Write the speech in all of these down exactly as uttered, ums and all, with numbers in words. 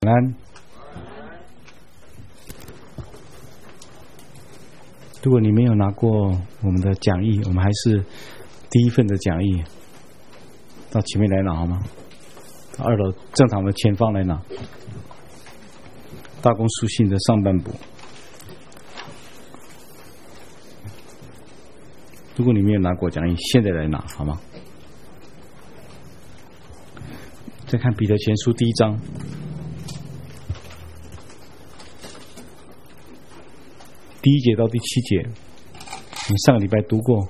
安。如果你没有拿过我们的讲义，我们还是第一份的讲义，到前面来拿好吗？到二楼正常的前方来拿。大公书信的上半部。如果你没有拿过讲义，现在来拿好吗？再看彼得前书第一章。第一节到第七节，我们上个礼拜读过，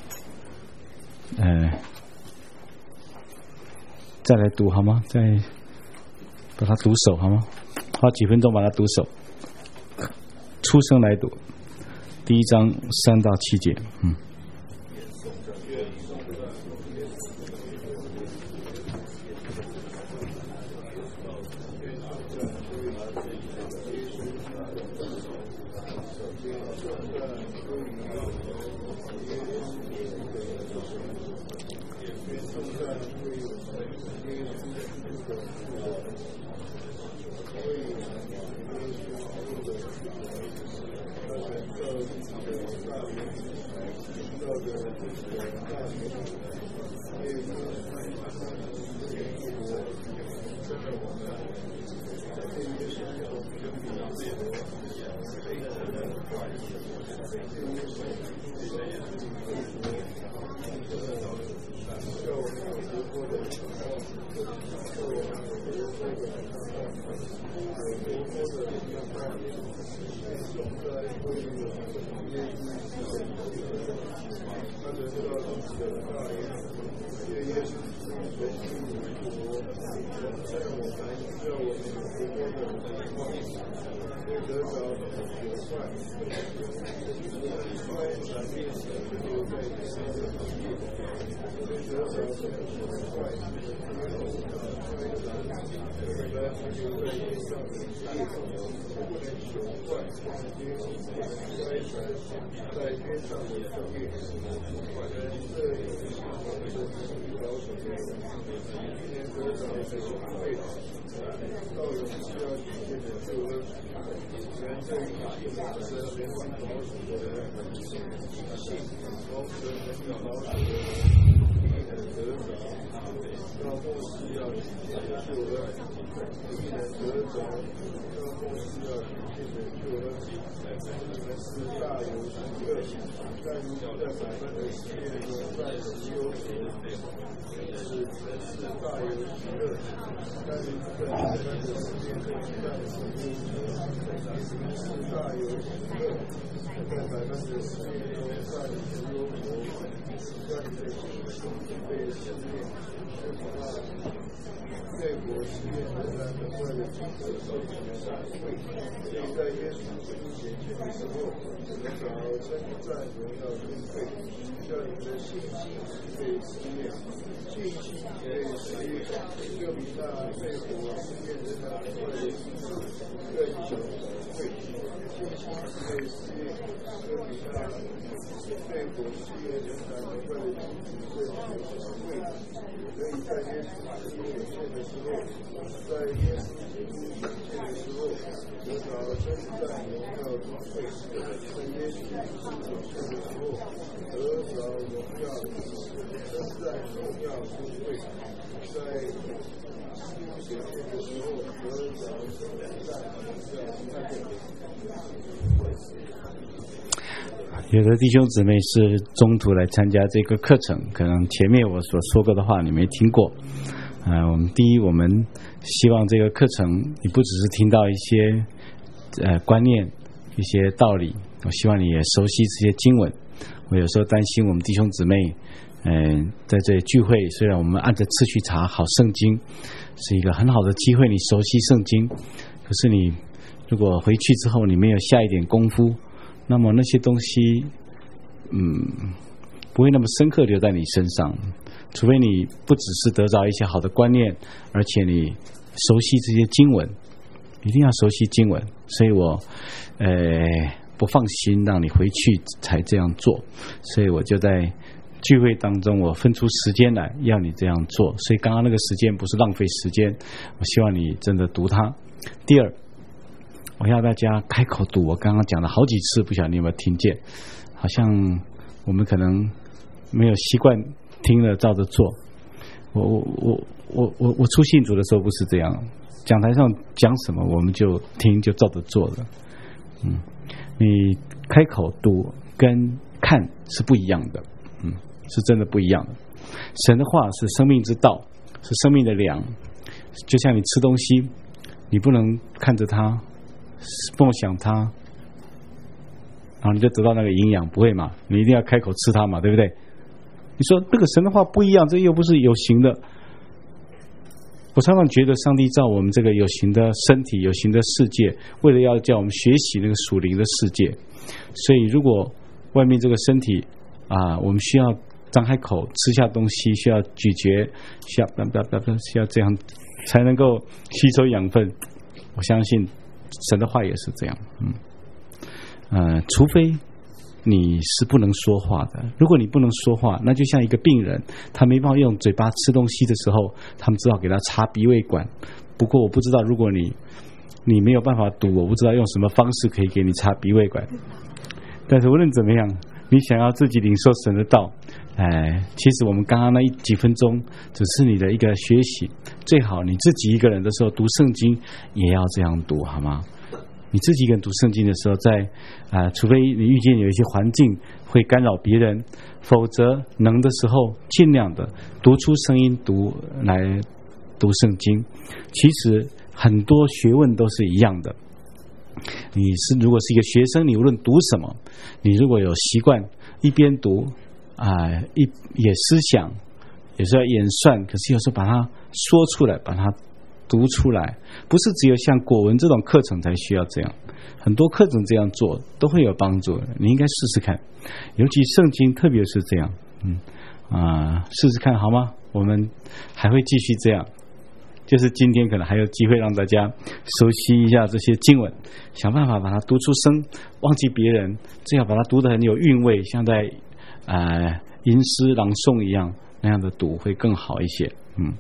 呃，再来读好吗？再把它读熟好吗？花几分钟把它读熟。出声来读，第一章三到七节，嗯。有的弟兄姊妹是中途来参加这个课程，可能前面我所说过的话你没听过。呃，我们第一，我们希望这个课程你不只是听到一些呃观念、一些道理，我希望你也熟悉这些经文。我有时候担心我们弟兄姊妹，嗯、呃，在这里聚会，虽然我们按着次序查好圣经，是一个很好的机会，你熟悉圣经，可是你如果回去之后你没有下一点功夫，那么那些东西，嗯，不会那么深刻留在你身上。除非你不只是得到一些好的观念，而且你熟悉这些经文，一定要熟悉经文。所以我，呃，不放心让你回去才这样做，所以我就在聚会当中，我分出时间来要你这样做。所以刚刚那个时间不是浪费时间，我希望你真的读它。 第二，我要大家开口读，我刚刚讲了好几次，不晓得你有没有听见？好像我们可能没有习惯听了照着做。我我我我我我出信主的时候不是这样，讲台上讲什么我们就听就照着做了。嗯，你开口读跟看是不一样的，嗯，是真的不一样的。神的话是生命之道，是生命的粮，就像你吃东西，你不能看着它，梦想它，然后你就得到那个营养，不会嘛？你一定要开口吃它嘛，对不对？你说这个神的话不一样，这又不是有形的。我常常觉得上帝造我们这个有形的身体、有形的世界，为了要叫我们学习那个属灵的世界，所以如果外面这个身体啊，我们需要张开口吃下东西，需要咀嚼，需要不不不不需要这样才能够吸收养分。我相信神的话也是这样，嗯，呃，除非你是不能说话的。如果你不能说话，那就像一个病人，他没办法用嘴巴吃东西的时候，他们只好给他插鼻胃管。不过我不知道，如果你你没有办法读，我不知道用什么方式可以给你插鼻胃管。但是无论怎么样，你想要自己领受神的道，哎，其实我们刚刚那一几分钟只是你的一个学习。最好你自己一个人的时候读圣经也要这样读，好吗？你自己一个人读圣经的时候，在啊、呃，除非你遇见有一些环境会干扰别人，否则能的时候尽量的读出声音读来读圣经。其实很多学问都是一样的。你是如果是一个学生，你无论读什么，你如果有习惯一边读啊、呃，一也思想，有时候要演算，可是有时候把它说出来，把它读出来，不是只有像果文这种课程才需要这样，很多课程这样做都会有帮助的。你应该试试看，尤其圣经特别是这样，嗯啊、呃，试试看好吗？我们还会继续这样。就是今天可能还有机会让大家熟悉一下这些经文，想办法把它读出声，忘记别人，最好把它读得很有韵味，像在呃吟诗朗诵一样，那样的读会更好一些。嗯，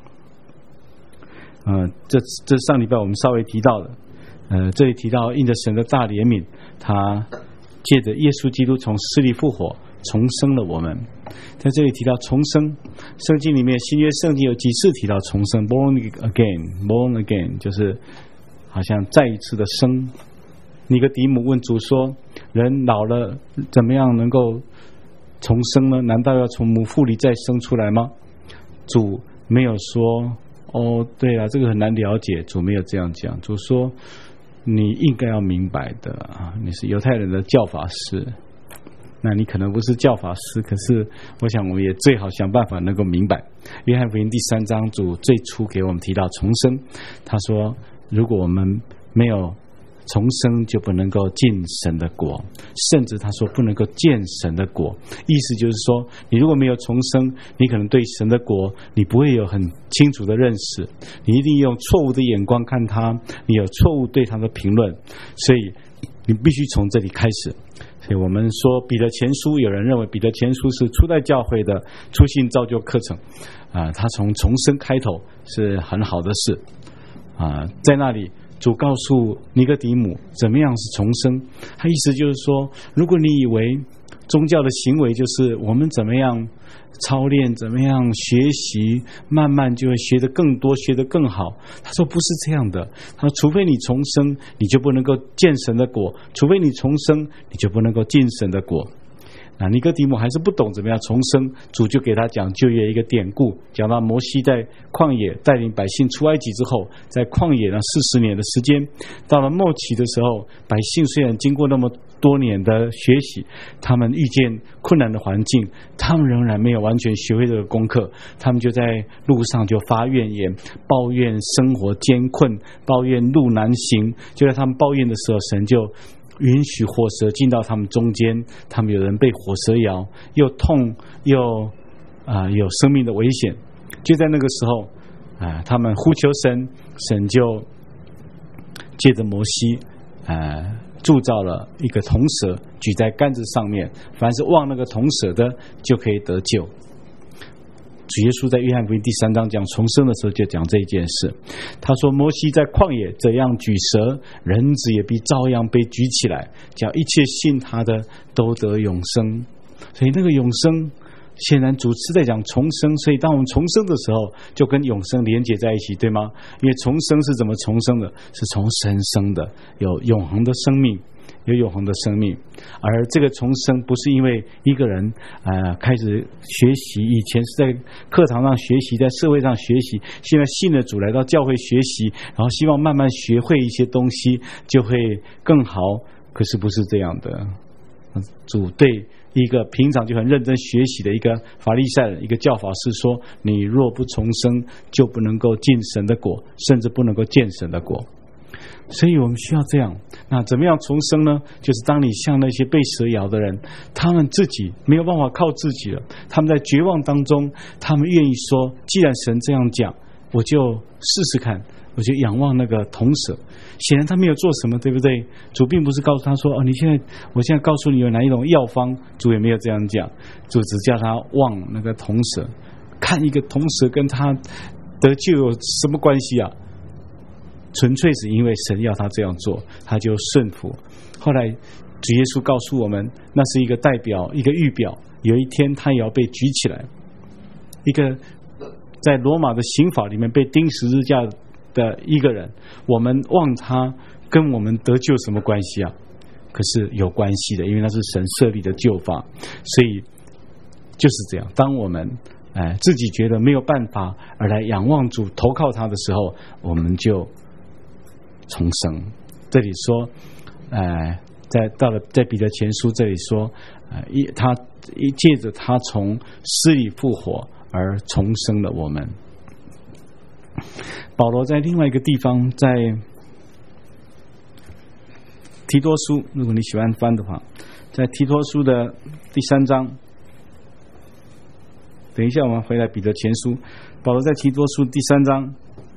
呃，这这上礼拜我们稍微提到的，呃，这里提到因着神的大怜悯，他借着耶稣基督从死里复活，重生了我们。在这里提到重生，圣经里面新约圣经有几次提到重生 born again born again 就是好像再一次的生。尼哥底母问主说，人老了怎么样能够重生呢？难道要从母腹里再生出来吗？主没有说哦对啊，这个很难了解，主没有这样讲。主说你应该要明白的啊，你是犹太人的教法师，那你可能不是教法师，可是我想我们也最好想办法能够明白。约翰福音第三章主最初给我们提到重生，他说如果我们没有重生就不能够进神的国，甚至他说不能够见神的国。意思就是说，你如果没有重生，你可能对神的国你不会有很清楚的认识，你一定用错误的眼光看他，你有错误对他的评论，所以你必须从这里开始。所以我们说彼得前书，有人认为彼得前书是初代教会的初信造就课程啊、呃，他从重生开头是很好的事啊、呃，在那里主告诉尼哥底母怎么样是重生，他意思就是说，如果你以为宗教的行为就是我们怎么样操练，怎么样学习，慢慢就会学得更多，学得更好。他说不是这样的，他说除非你重生，你就不能够见神的国，除非你重生，你就不能够进神的国。那尼哥底母还是不懂怎么样重生，主就给他讲旧约一个典故，讲到摩西在旷野带领百姓出埃及之后，在旷野呢四十年的时间，到了末期的时候，百姓虽然经过那么多年的学习，他们遇见困难的环境，他们仍然没有完全学会这个功课，他们就在路上就发怨言，抱怨生活艰困，抱怨路难行。就在他们抱怨的时候，神就允许火蛇进到他们中间，他们有人被火蛇咬，又痛又啊、呃、有生命的危险。就在那个时候啊、呃，他们呼求神，神就借着摩西啊。呃铸造了一个铜蛇，举在杆子上面，凡是望那个铜蛇的就可以得救。 主耶稣在约翰福音第三章讲重生的时候就讲这一件事。他说摩西在旷野怎样举蛇，人子也必照样被举起来，叫一切信他的都得永生。所以那个永生显然主是在讲重生，所以当我们重生的时候就跟永生连结在一起，对吗？因为重生是怎么重生的？是从神生的，有永恒的生命，有永恒的生命。而这个重生不是因为一个人呃开始学习，以前是在课堂上学习，在社会上学习，现在信了主来到教会学习，然后希望慢慢学会一些东西就会更好。可是不是这样的。主对一个平常就很认真学习的一个法利赛人，一个教法师说，你若不重生就不能够进神的国，甚至不能够见神的国。所以我们需要这样。那怎么样重生呢？就是当你像那些被蛇咬的人，他们自己没有办法靠自己了，他们在绝望当中，他们愿意说，既然神这样讲，我就试试看，我就仰望那个铜蛇。显然他没有做什么，对不对？主并不是告诉他说，哦，你现在我现在告诉你有哪一种药方，主也没有这样讲。主只叫他望那个铜蛇，看一个铜蛇跟他得救有什么关系啊？纯粹是因为神要他这样做，他就顺服。后来主耶稣告诉我们，那是一个代表，一个预表，有一天他也要被举起来。一个在罗马的刑法里面被钉十字架的一个人，我们望他跟我们得救什么关系啊？可是有关系的，因为那是神设立的救法。所以就是这样，当我们哎自己觉得没有办法而来仰望主投靠他的时候，我们就重生。这里说呃在到了在彼得前书这里说呃一他一借着他从死里复活而重生了我们。保罗在另外一个地方，在提多书，如果你喜欢翻的话，在提多书的第三章，等一下我们回来彼得前书，保罗在提多书第三章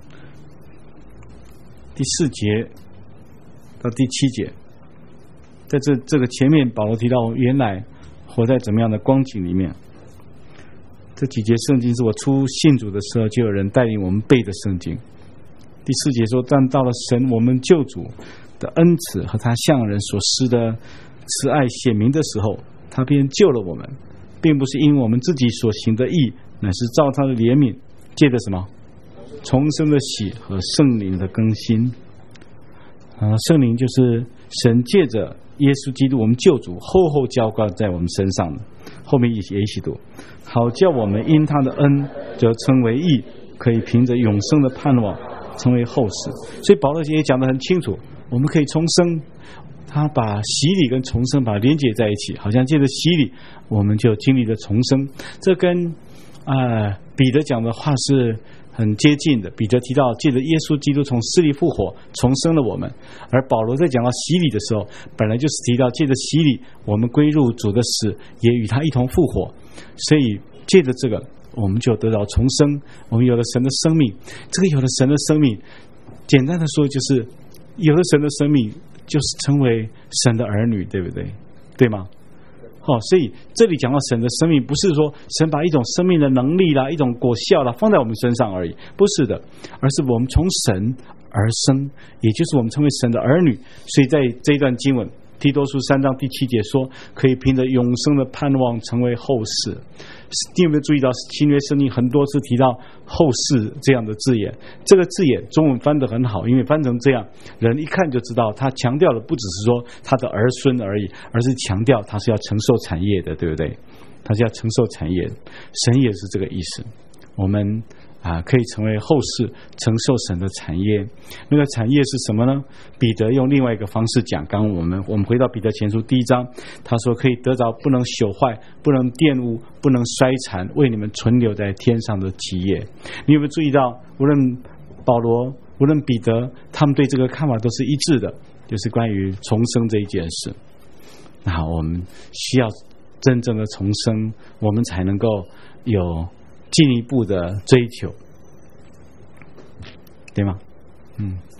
第四节到第七节，在这这个前面保罗提到原来活在怎么样的光景里面。这几节圣经是我初信主的时候就有人带领我们背的圣经。第四节说，但到了神我们救主的恩慈和他向人所施的慈爱显明的时候，他便救了我们，并不是因我们自己所行的义，乃是照他的怜悯，借着什么重生的喜和圣灵的更新。啊，圣灵就是神借着耶稣基督我们救主厚厚浇灌在我们身上的。后面也一起读，好叫我们因他的恩就称为义，可以凭着永生的盼望成为后世。所以保罗也讲得很清楚，我们可以重生，他把洗礼跟重生把它连结在一起，好像借着洗礼我们就经历了重生。这跟呃彼得讲的话是很接近的。彼得提到借着耶稣基督从死里复活重生了我们，而保罗在讲到洗礼的时候，本来就是提到借着洗礼我们归入主的死，也与他一同复活。所以借着这个我们就得到重生，我们有了神的生命。这个有了神的生命，简单的说就是有了神的生命就是成为神的儿女，对不对？对吗？哦，所以这里讲到神的生命，不是说神把一种生命的能力啦、一种果效啦放在我们身上而已，不是的，而是我们从神而生，也就是我们成为神的儿女。所以在这一段经文提多书三章第七节说，可以凭着永生的盼望成为后世。你有没有注意到新约圣经很多次提到后世这样的字眼？这个字眼中文翻得很好，因为翻成这样人一看就知道他强调的不只是说他的儿孙而已，而是强调他是要承受产业的，对不对？他是要承受产业的，神也是这个意思。我们啊，可以成为后世承受神的产业。那个产业是什么呢？彼得用另外一个方式讲。刚刚我们我们回到彼得前书第一章，他说可以得着不能朽坏、不能玷污、不能衰残，为你们存留在天上的基业。你有没有注意到，无论保罗、无论彼得，他们对这个看法都是一致的，就是关于重生这一件事。那我们需要真正的重生，我们才能够有进一步的追求，对吗？嗯，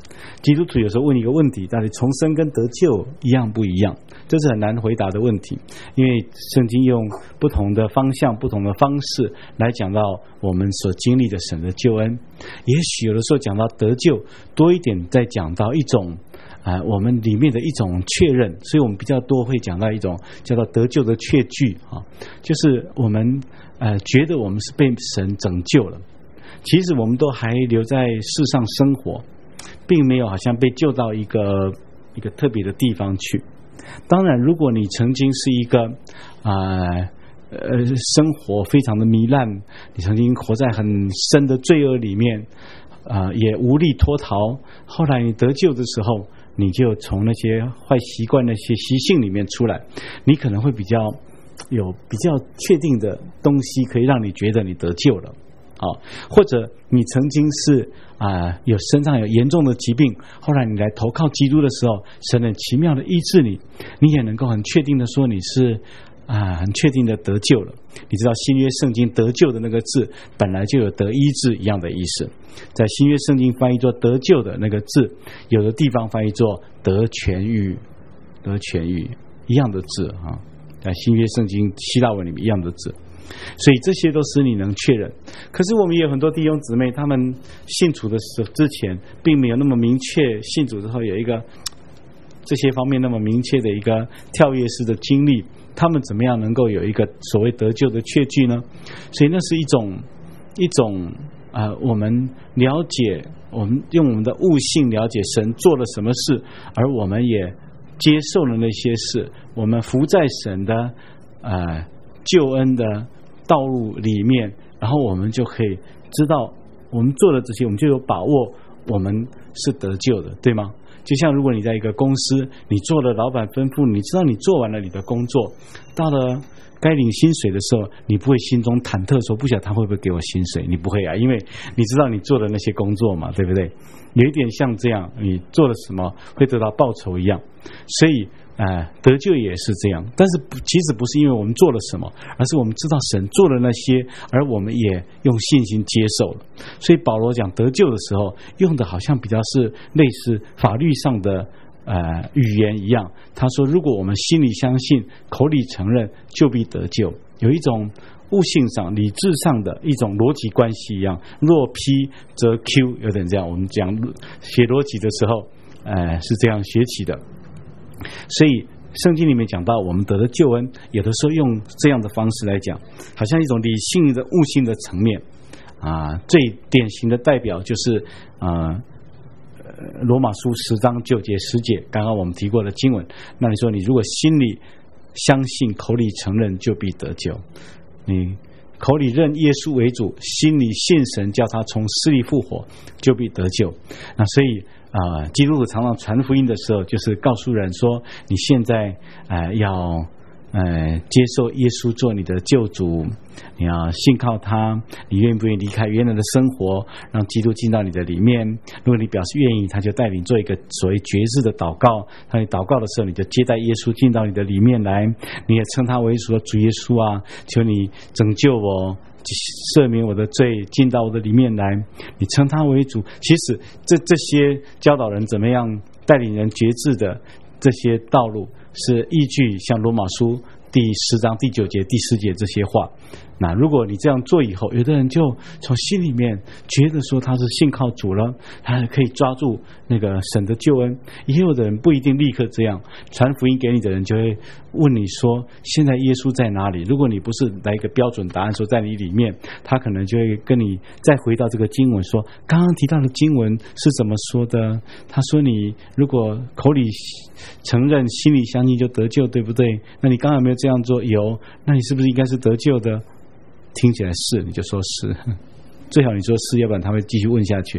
基督徒有时候问一个问题，到底重生跟得救一样不一样？这是很难回答的问题，因为圣经用不同的方向、不同的方式来讲到我们所经历的神的救恩。也许有的时候讲到得救多一点，再讲到一种啊、呃，我们里面的一种确认，所以我们比较多会讲到一种叫做得救的确据啊，就是我们呃觉得我们是被神拯救了，其实我们都还留在世上生活，并没有好像被救到一个一个特别的地方去。当然，如果你曾经是一个啊呃, 呃生活非常的糜烂，你曾经活在很深的罪恶里面，啊、呃、也无力脱逃，后来你得救的时候，你就从那些坏习惯、那些习性里面出来，你可能会比较有比较确定的东西，可以让你觉得你得救了。好，或者你曾经是啊、呃、有身上有严重的疾病，后来你来投靠基督的时候，神很奇妙的医治你，你也能够很确定的说你是啊、呃、很确定的得救了。你知道新约圣经得救的那个字本来就有得医治一样的意思，在新约圣经翻译作得救的那个字，有的地方翻译作得痊愈，得痊愈一样的字啊，在新约圣经希腊文里面一样的字。所以这些都使你能确认。可是我们也有很多弟兄姊妹，他们信主的时候之前并没有那么明确，信主之后有一个这些方面那么明确的一个跳跃式的经历，他们怎么样能够有一个所谓得救的确据呢？所以那是一种一种呃，我们了解，我们用我们的悟性了解神做了什么事，而我们也接受了那些事，我们服在神的呃救恩的道路里面，然后我们就可以知道我们做了这些，我们就有把握我们是得救的，对吗？就像如果你在一个公司，你做了老板吩咐，你知道你做完了你的工作，到了该领薪水的时候，你不会心中忐忑说不晓得他会不会给我薪水，你不会啊，因为你知道你做的那些工作嘛，对不对？有一点像这样，你做了什么会得到报酬一样。所以呃，得救也是这样，但是其实不是因为我们做了什么，而是我们知道神做了那些，而我们也用信心接受了。所以保罗讲得救的时候，用的好像比较是类似法律上的呃语言一样。他说，如果我们心里相信，口里承认，就必得救。有一种悟性上、理智上的一种逻辑关系一样。若 P 则 Q， 有点这样。我们讲写逻辑的时候，呃，是这样写起的。所以圣经里面讲到我们得的救恩，有的时候用这样的方式来讲，好像一种理性的悟性的层面啊。最典型的代表就是啊罗马书十章九节十节，刚刚我们提过的经文。那你说你如果心里相信，口里承认，就必得救。你口里认耶稣为主，心里信神叫他从死里复活，就必得救。那所以啊、呃，基督徒常常传福音的时候，就是告诉人说，你现在呃要呃接受耶稣做你的救主，你要信靠他，你愿不愿意离开原来的生活，让基督进到你的里面？如果你表示愿意，他就带领做一个所谓决志的祷告。当你祷告的时候，你就接待耶稣进到你的里面来，你也称他为主，主耶稣啊，求你拯救我，赦免我的罪，进到我的里面来。你称他为主。其实这这些教导人怎么样带领人决志的这些道路，是依据像罗马书第十章第九节第十节这些话。那如果你这样做以后，有的人就从心里面觉得说他是信靠主了，他可以抓住那个神的救恩。也有的人不一定立刻这样，传福音给你的人就会问你说，现在耶稣在哪里？如果你不是来一个标准答案说在你里面，他可能就会跟你再回到这个经文说，刚刚提到的经文是怎么说的？他说你如果口里承认，心里相信就得救，对不对？那你刚刚有没有这样做？有。那你是不是应该是得救的？听起来是，你就说是，最好你说是，要不然他会继续问下去。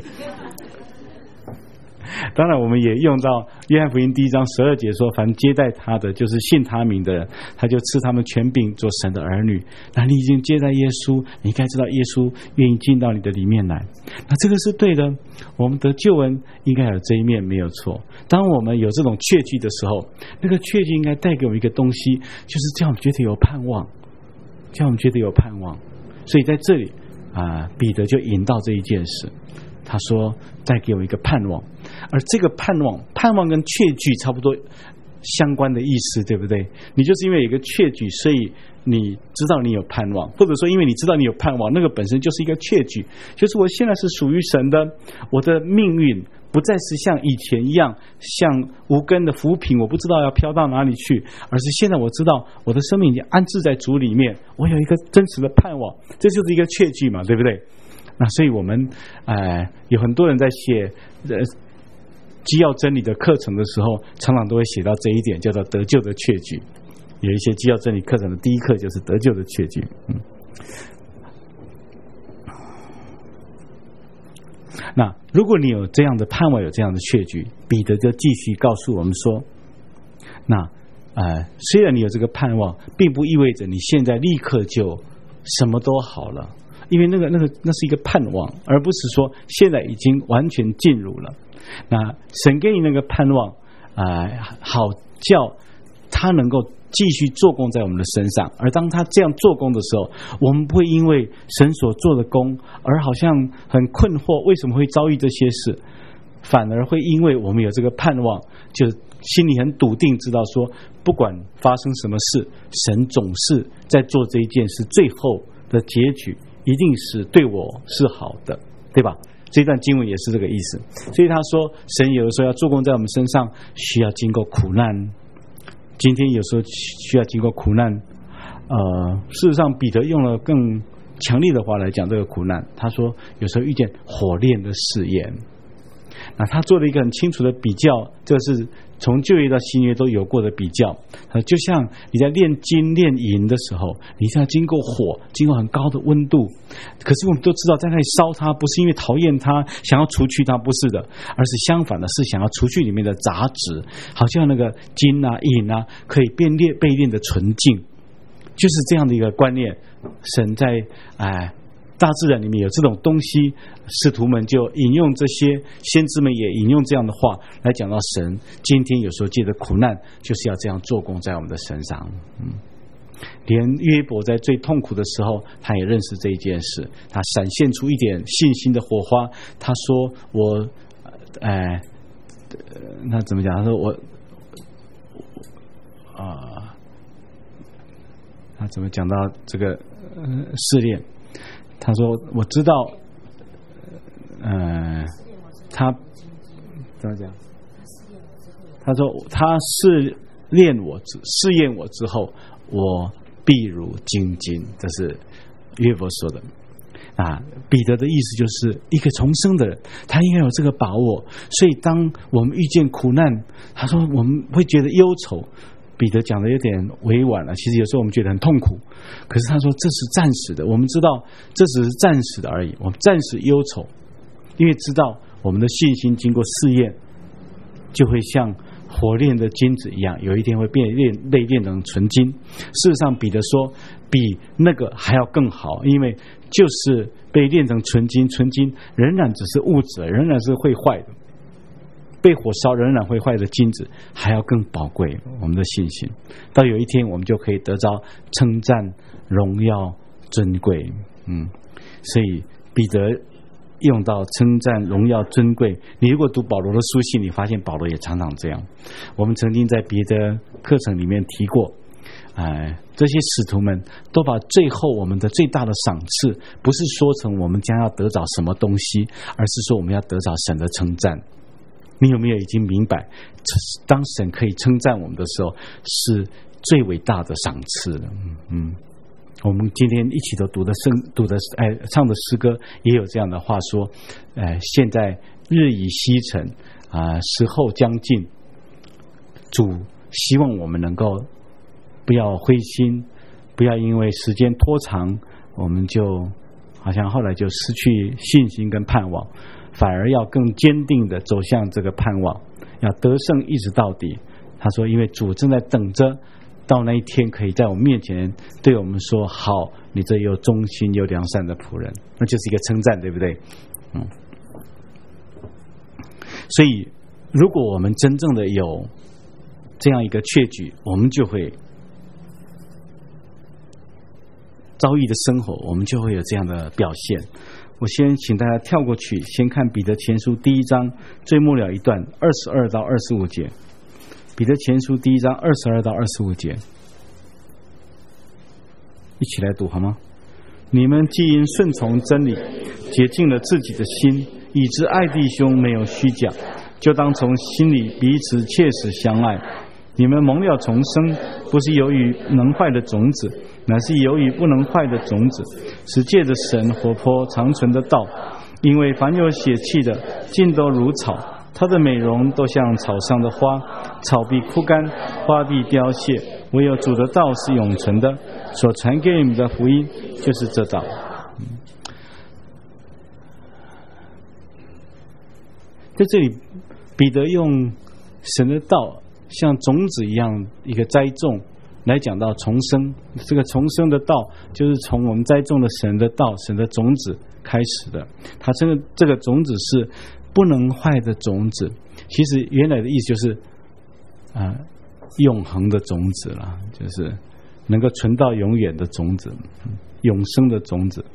当然我们也用到约翰福音第一章十二节说，凡接待他的，就是信他名的人，他就赐他们权柄做神的儿女。那你已经接待耶稣，你应该知道耶稣愿意进到你的里面来，那这个是对的。我们得救恩应该有这一面，没有错。当我们有这种确据的时候，那个确据应该带给我们一个东西，就是叫我们觉得有盼望，叫我们觉得有盼望。所以在这里啊，彼得就引到这一件事，他说带给我一个盼望。 而这个盼望，盼望跟确据差不多相关的意思，对不对？你就是因为有一个确据，所以你知道你有盼望，或者说因为你知道你有盼望，那个本身就是一个确据，就是我现在是属于神的，我的命运不再是像以前一样像无根的浮萍，我不知道要飘到哪里去，而是现在我知道我的生命已经安置在主里面，我有一个真实的盼望，这就是一个确据嘛，对不对？那所以我们呃有很多人在写呃基要真理的课程的时候，常常都会写到这一点，叫做得救的确据。有一些基要真理课程的第一课就是得救的确据。嗯，那如果你有这样的盼望，有这样的确据，彼得就继续告诉我们说，那呃，虽然你有这个盼望，并不意味着你现在立刻就什么都好了，因为那个那个那是一个盼望，而不是说现在已经完全进入了。那神给你那个盼望啊、呃，好叫他能够继续做工在我们的身上，而当他这样做工的时候，我们不会因为神所做的工而好像很困惑为什么会遭遇这些事，反而会因为我们有这个盼望，就心里很笃定，知道说不管发生什么事，神总是在做这一件事，最后的结局一定是对我是好的，对吧？这段经文也是这个意思。所以他说神有的时候要做工在我们身上，需要经过苦难，今天有时候需要经过苦难。呃，事实上彼得用了更强烈的话来讲这个苦难，他说有时候遇见火炼的试验。那他做了一个很清楚的比较，这是从旧约到新约都有过的比较。就像你在炼金炼银的时候，你是要经过火，经过很高的温度，可是我们都知道在那里烧它不是因为讨厌它想要除去它，不是的，而是相反的，是想要除去里面的杂质，好像那个金啊银啊可以变炼被炼的纯净，就是这样的一个观念。神在哎大自然里面有这种东西，使徒们就引用这些，先知们也引用这样的话来讲到神今天有时候借着苦难就是要这样做工在我们的身上。嗯，连约伯在最痛苦的时候他也认识这一件事，他闪现出一点信心的火花，他说我哎、呃，那怎么讲，他说我啊、呃，他怎么讲到这个、呃、试炼，他说我知道呃，他怎么讲，他说他试炼我试验我之后，我必如精金，这是约伯说的啊。彼得的意思就是一个重生的人，他应该有这个把握，所以当我们遇见苦难，他说我们会觉得忧愁，彼得讲的有点委婉了，其实有时候我们觉得很痛苦，可是他说这是暂时的，我们知道这只是暂时的而已，我们暂时忧愁，因为知道我们的信心经过试验，就会像火炼的金子一样，有一天会变炼被炼成纯金。事实上彼得说比那个还要更好，因为就是被炼成纯金，纯金仍然只是物质，仍然是会坏的，被火烧仍然会坏的金子还要更宝贵。我们的信心到有一天我们就可以得着称赞、荣耀、尊贵。嗯，所以彼得用到称赞、荣耀、尊贵。你如果读保罗的书信，你发现保罗也常常这样。我们曾经在别的课程里面提过，哎，这些使徒们都把最后我们的最大的赏赐，不是说成我们将要得着什么东西，而是说我们要得着神的称赞。你有没有已经明白，当神可以称赞我们的时候，是最伟大的赏赐了？嗯，我们今天一起都读的圣读的哎唱的诗歌也有这样的话说，呃，现在日已西沉啊、呃，时候将近，主希望我们能够不要灰心，不要因为时间拖长，我们就好像后来就失去信心跟盼望，反而要更坚定的走向这个盼望，要得胜一直到底。他说因为主正在等着到那一天可以在我们面前对我们说，好，你这又忠心又良善的仆人，那就是一个称赞，对不对？嗯，所以如果我们真正的有这样一个确据，我们就会遭遇的生活，我们就会有这样的表现。 我先请大家跳过去，先看彼得前书第一章最末了一段二十二到二十五节。彼得前书第一章二十二到二十五节，一起来读好吗？你们既因顺从真理，洁净了自己的心，以致爱弟兄没有虚假，就当从心里彼此切实相爱。你们蒙了重生，不是由于能坏的种子，乃是由于不能坏的种子，是借着神活泼长存的道。因为凡有血气的，尽都如草，它的美容都像草上的花，草必枯干，花必凋谢，唯有主的道是永存的。所传给你们的福音就是这道。在这里，彼得用神的道像种子一样一个栽种来讲到重生。这个重生的道就是从我们栽种的神的道，神的种子开始的。它这个这个种子是不能坏的种子，其实原来的意思就是啊、呃，永恒的种子了，就是能够存到永远的种子，永生的种子。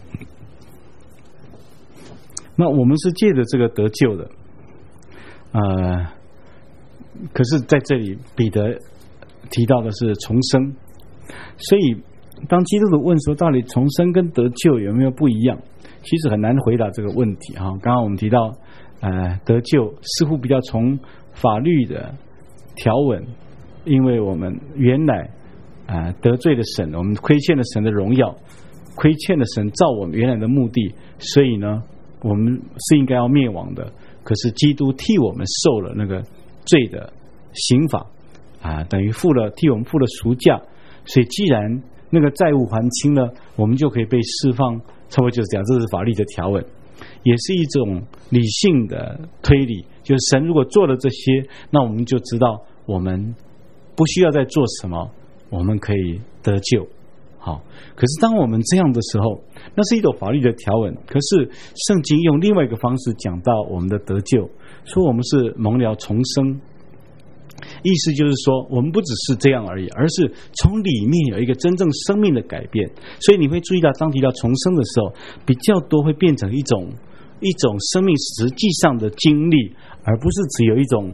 那我们是借着这个得救的，呃，可是在这里彼得提到的是重生，所以当基督徒问说到底重生跟得救有没有不一样，其实很难回答这个问题哈。刚刚我们提到，呃，得救似乎比较从法律的条文，因为我们原来啊、呃、得罪了神，我们亏欠了神的荣耀，亏欠了神造我们原来的目的，所以呢，我们是应该要灭亡的。可是基督替我们受了那个罪的刑罚啊，等于付了替我们付了赎价，所以既然那个债务还清了，我们就可以被释放。差不多就是这样，这是法律的条文，也是一种理性的推理。就是神如果做了这些，那我们就知道我们不需要再做什么，我们可以得救。好，可是当我们这样的时候，那是一种法律的条文。可是圣经用另外一个方式讲到我们的得救，说我们是蒙了重生。意思就是说，我们不只是这样而已，而是从里面有一个真正生命的改变。所以你会注意到，当提到重生的时候，比较多会变成一种一种生命实际上的经历，而不是只有一种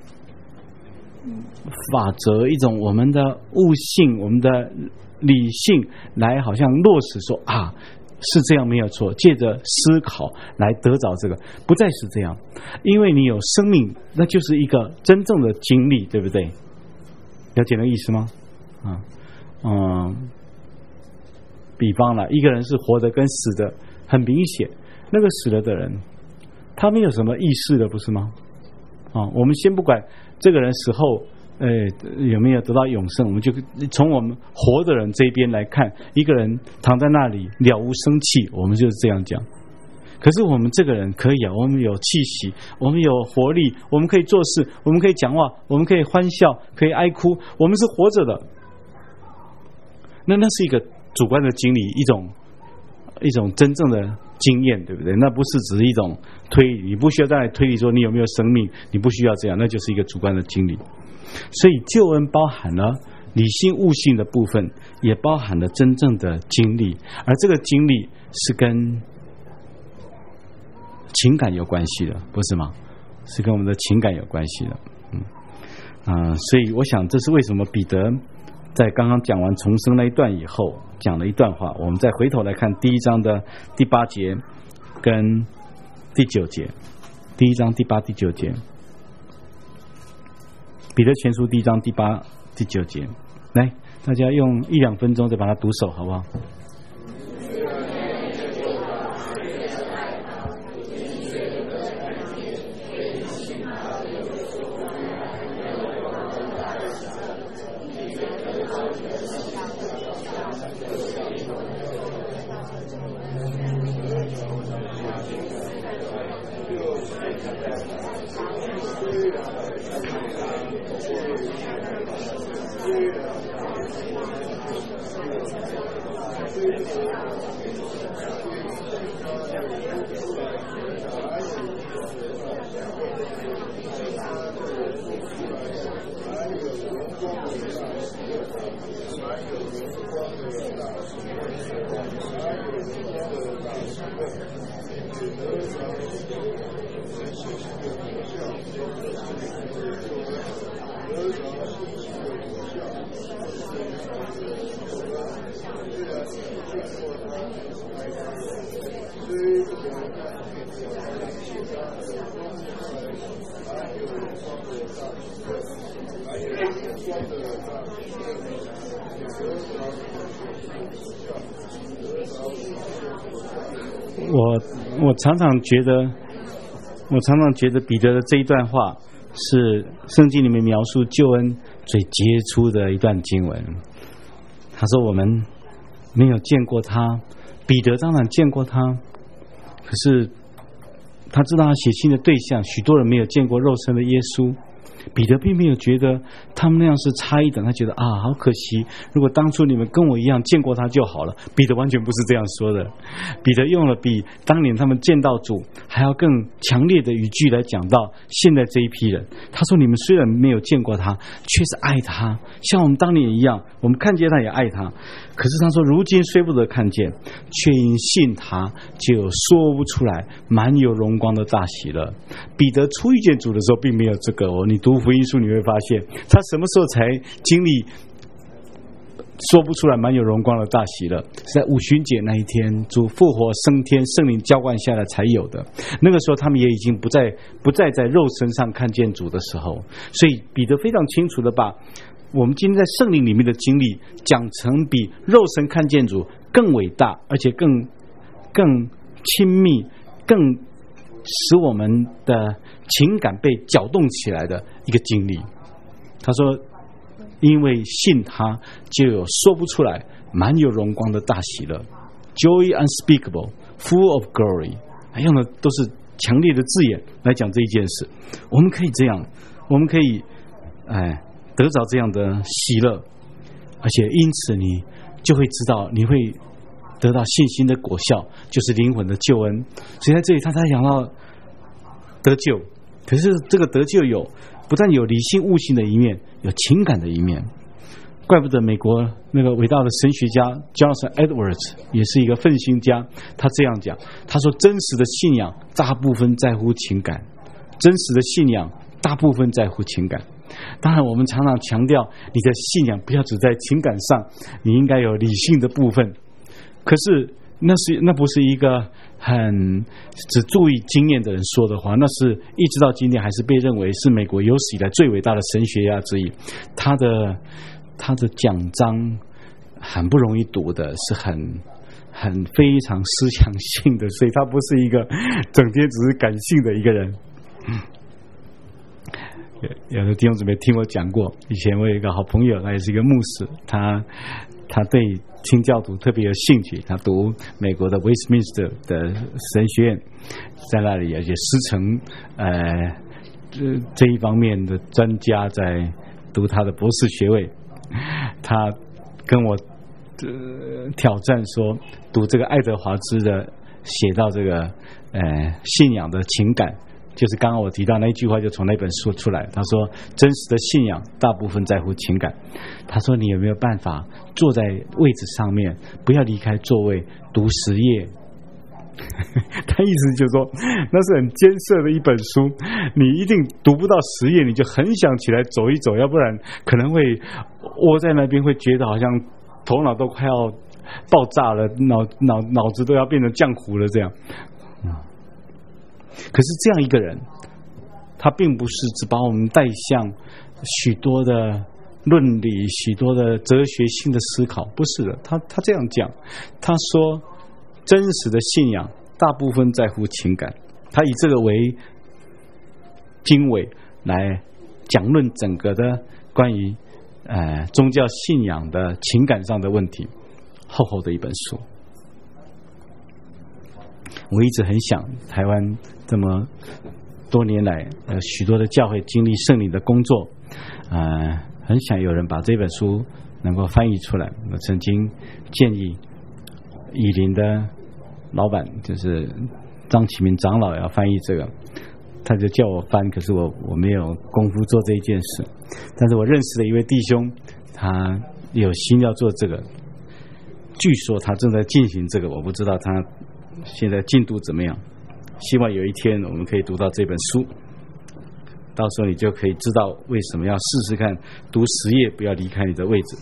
法则，一种我们的悟性、我们的理性来好像落实说啊。是这样没有错，借着思考来得着这个，不再是这样，因为你有生命，那就是一个真正的经历，对不对？了解那个意思吗？啊，嗯，比方了，一个人是活的跟死的，很明显，那个死了的人，他没有什么意识的，不是吗？啊，我们先不管这个人死后。呃，有没有得到永生？我们就从我们活的人这边来看，一个人躺在那里了无生气，我们就是这样讲。可是我们这个人可以啊，我们有气息，我们有活力，我们可以做事，我们可以讲话，我们可以欢笑，可以哀哭，我们是活着的。那那是一个主观的经历，一种一种真正的经验，对不对？那不是只是一种推理，你不需要再来推理说你有没有生命，你不需要这样，那就是一个主观的经历。所以救恩包含了理性悟性的部分，也包含了真正的经历，而这个经历是跟情感有关系的，不是吗？是跟我们的情感有关系的。嗯啊、呃，所以我想这是为什么彼得在刚刚讲完重生那一段以后，讲了一段话。我们再回头来看第一章的第八节跟第九节，第一章第八、第九节。彼得前书第一章第八、第九节，来，大家用一两分钟再把它读熟，好不好？ 我我常常觉得，我常常觉得彼得的这一段话是圣经里面描述救恩最杰出的一段经文。他说我们没有见过他，彼得当然见过他，可是他知道他写信的对象，许多人没有见过肉身的耶稣。彼得并没有觉得他们那样是差一等，他觉得啊，好可惜，如果当初你们跟我一样见过他就好了。彼得完全不是这样说的，彼得用了比当年他们见到主还要更强烈的语句来讲到现在这一批人。他说你们虽然没有见过他，却是爱他，像我们当年一样，我们看见他也爱他。可是他说如今虽不得看见，却因信他，就有说不出来满有荣光的大喜乐。彼得初遇见主的时候并没有这个哦，你读福音书你会发现他什么时候才经历说不出来满有荣光的大喜乐，是在五旬节那一天，主复活升天，圣灵浇灌下来才有的。那个时候他们也已经不再不再在肉身上看见主的时候，所以彼得非常清楚的把我们今天在圣灵里面的经历讲成比肉身看见主更伟大，而且更更亲密，更使我们的情感被搅动起来的一个经历。他说因为信他，就有说不出来满有荣光的大喜乐， Joy unspeakable full of glory， 用的都是强烈的字眼来讲这一件事。我们可以这样，我们可以哎得着这样的喜乐，而且因此你就会知道，你会得到信心的果效，就是灵魂的救恩。所以在这里他才讲到得救，可是这个得救有不但有理性悟性的一面，有情感的一面。怪不得美国那个伟大的神学家 Jonathan Edwards 也是一个奋心家，他这样讲，他说真实的信仰大部分在乎情感，真实的信仰大部分在乎情感。当然我们常常强调你的信仰不要只在情感上，你应该有理性的部分，可是那是那不是一个很只注意经验的人说的话，那是一直到今天还是被认为是美国有史以来最伟大的神学家之一。他的他的讲章很不容易读的，是很很非常思想性的，所以他不是一个整天只是感性的一个人。有的弟兄姊妹听我讲过，以前我有一个好朋友，他也是一个牧师，他他对清教徒特别有兴趣，他读美国的 Westminster 的神学院，在那里而且师承呃这这一方面的专家，在读他的博士学位。他跟我、呃、挑战说，读这个爱德华兹的写到这个呃信仰的情感，就是刚刚我提到那一句话就从那本书出来。他说真实的信仰大部分在乎情感。他说你有没有办法坐在位置上面，不要离开座位，读十页。他意思就是说那是很艰涩的一本书，你一定读不到十页，你就很想起来走一走，要不然可能会窝在那边，会觉得好像头脑都快要爆炸了，脑脑脑子都要变成浆糊了这样。可是这样一个人，他并不是只把我们带向许多的论理，许多的哲学性的思考，不是的。他他这样讲，他说真实的信仰大部分在乎情感，他以这个为经纬来讲论整个的关于呃宗教信仰的情感上的问题，厚厚的一本书。我一直很想，台湾这么多年来呃许多的教会经历圣灵的工作，呃很想有人把这本书能够翻译出来。我曾经建议以林的老板就是张启明长老要翻译这个，他就叫我翻，可是我我没有功夫做这一件事。但是我认识的一位弟兄，他有心要做这个，据说他正在进行这个，我不知道他现在进度怎么样。 希望有一天我们可以读到这本书，到时候你就可以知道为什么要试试看读十页不要离开你的位置。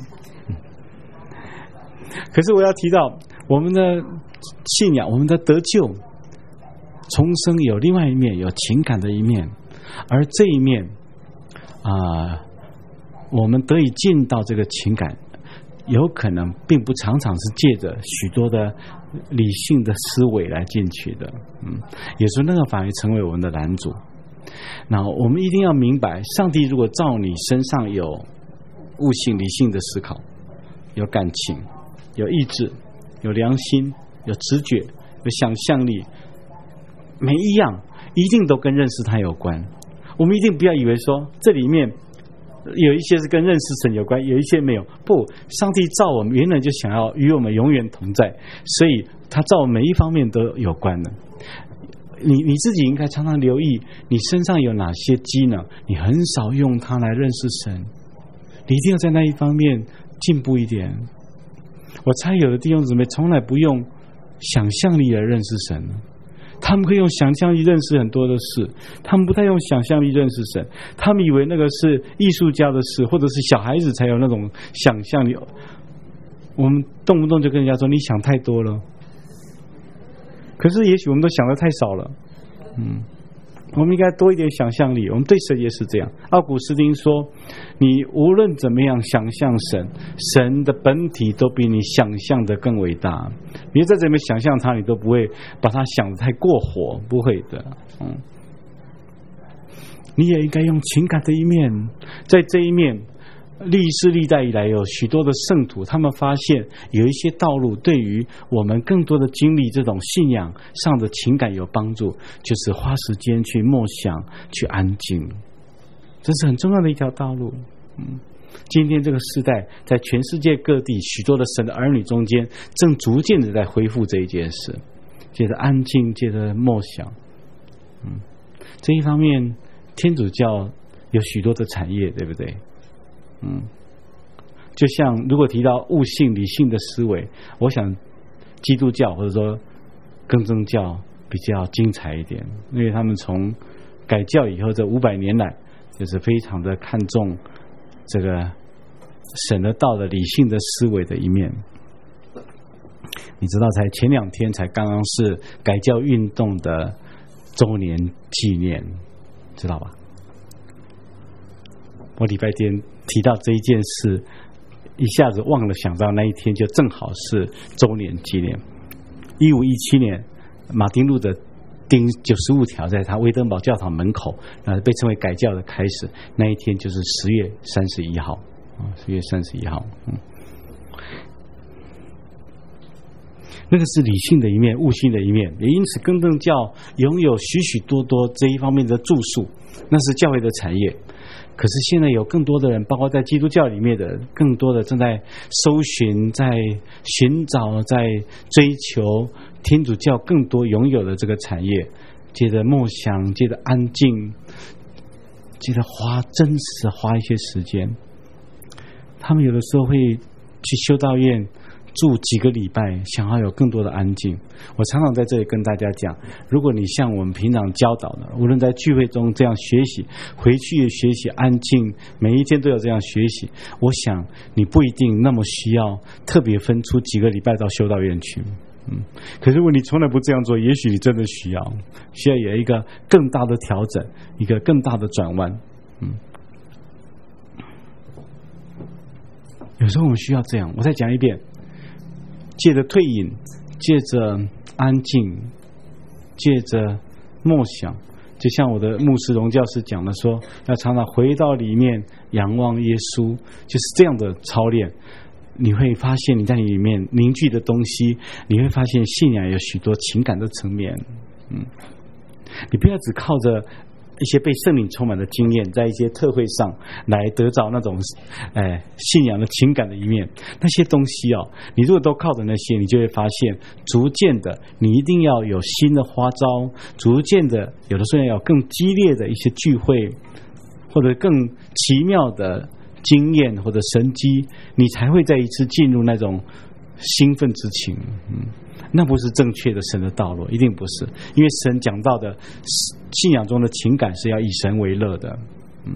可是我要提到我们的信仰，我们的得救重生有另外一面，有情感的一面，而这一面啊、呃，我们得以进到这个情感，有可能并不常常是借着许多的理性的思维来进去的，嗯，也是那个反而成为我们的拦阻。那我们一定要明白，上帝如果照你身上有悟性、理性的思考，有感情，有意志，有良心，有直觉，有想象力，每一样一定都跟认识他有关。我们一定不要以为说这里面有一些是跟认识神有关，有一些没有。不，上帝造我们原来就想要与我们永远同在，所以他造我们每一方面都有关的。你你自己应该常常留意你身上有哪些机能，你很少用它来认识神，你一定要在那一方面进步一点。我猜有的弟兄姊妹从来不用想象力来认识神，他们可以用想象力认识很多的事，他们不太用想象力认识神，他们以为那个是艺术家的事，或者是小孩子才有那种想象力。我们动不动就跟人家说你想太多了，可是也许我们都想得太少了。嗯，我们应该多一点想象力。我们对神也是这样。奥古斯丁说，你无论怎么样想象神，神的本体都比你想象的更伟大。你再怎么想象他，你都不会把他想得太过火，不会的。嗯，你也应该用情感的一面，在这一面历世历代以来有许多的圣徒，他们发现有一些道路对于我们更多的经历这种信仰上的情感有帮助，就是花时间去默想，去安静，这是很重要的一条道路。嗯，今天这个时代在全世界各地许多的神的儿女中间正逐渐的在恢复这一件事，借着安静，借着默想。嗯，这一方面天主教有许多的产业，对不对？嗯，就像如果提到悟性、理性的思维，我想基督教或者说更正教比较精彩一点，因为他们从改教以后这五百年来，就是非常的看重这个神的道的理性的思维的一面。你知道，才前两天才刚刚是改教运动的周年纪念，知道吧？我礼拜天提到这一件事，一下子忘了想到那一天就正好是周年纪念。一五一七年，马丁路德钉九十五条在他威登堡教堂门口，呃，被称为改教的开始。那一天就是十月三十一号，啊，十月三十一号，嗯，那个是理性的一面，悟性的一面，也因此更正教拥有许许多多这一方面的著述，那是教会的产业。可是现在有更多的人，包括在基督教里面的更多的正在搜寻，在寻找，在追求天主教更多拥有的这个产业，接着默想，接着安静，接着花真实花一些时间。他们有的时候会去修道院住几个礼拜，想要有更多的安静。我常常在这里跟大家讲，如果你像我们平常教导的，无论在聚会中这样学习，回去也学习安静，每一天都有这样学习，我想你不一定那么需要特别分出几个礼拜到修道院去。嗯，可是如果你从来不这样做，也许你真的需要需要有一个更大的调整，一个更大的转弯。嗯，有时候我们需要这样。我再讲一遍，借着退隐，借着安静，借着默想，就像我的牧师荣教师讲的说，要常常回到里面仰望耶稣，就是这样的操练。你会发现你在里面凝聚的东西，你会发现信仰有许多情感的层面。嗯，你不要只靠着一些被圣灵充满的经验，在一些特会上来得着那种呃信仰的情感的一面，那些东西哦，你如果都靠着那些，你就会发现逐渐的你一定要有新的花招，逐渐的有的时候要有更激烈的一些聚会，或者更奇妙的经验或者神迹，你才会再一次进入那种兴奋之情。嗯， 那不是正确的神的道路，一定不是。因为神讲到的信仰中的情感是要以神为乐的，嗯。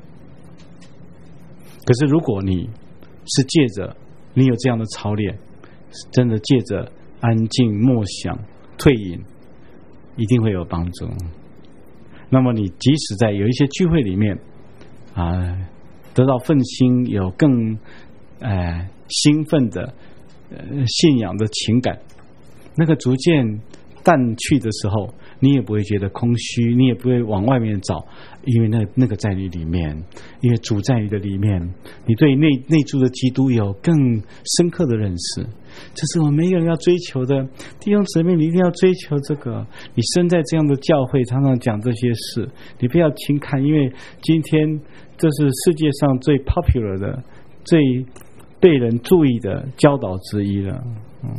可是如果你是借着你有这样的操练，真的借着安静默想退隐，一定会有帮助。那么你即使在有一些聚会里面啊，得到奋心，有更呃兴奋的呃信仰的情感，那个逐渐淡去的时候，你也不会觉得空虚，你也不会往外面找，因为那那个在你里面，因为主在你的里面，你对内内住的基督有更深刻的认识。这是我们每一个人要追求的。弟兄姊妹，你一定要追求这个。你生在这样的教会，常常讲这些事，你不要轻看，因为今天这是世界上最 popular 的、最被人注意的教导之一了。嗯，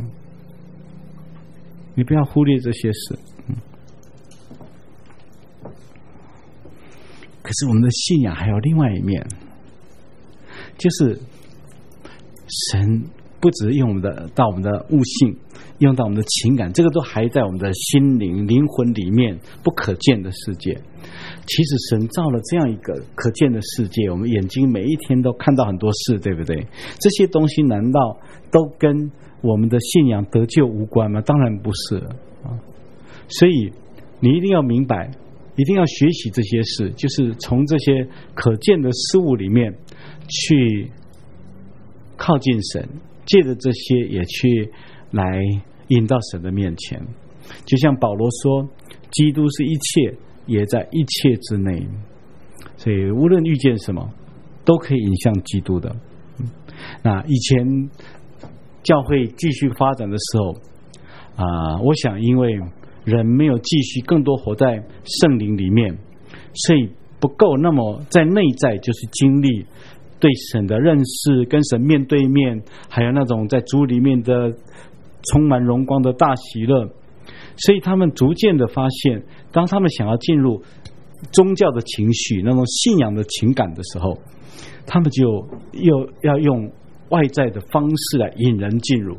你不要忽略这些事。嗯，可是我们的信仰还有另外一面，就是神不只用我们的到我们的悟性，用到我们的情感，这个都还在我们的心灵灵魂里面不可见的世界。其实神造了这样一个可见的世界，我们眼睛每一天都看到很多事，对不对？这些东西难道都跟我们的信仰得救无关吗？当然不是啊。所以你一定要明白，一定要学习这些事，就是从这些可见的事物里面去靠近神，借着这些也去来引到神的面前。就像保罗说，基督是一切，也在一切之内，所以无论遇见什么都可以引向基督的。那以前教会继续发展的时候啊、呃，我想因为人没有继续更多活在圣灵里面，所以不够那么在内在就是经历对神的认识，跟神面对面，还有那种在主里面的充满荣光的大喜乐。所以他们逐渐的发现，当他们想要进入宗教的情绪，那种信仰的情感的时候，他们就又要用外在的方式来引人进入。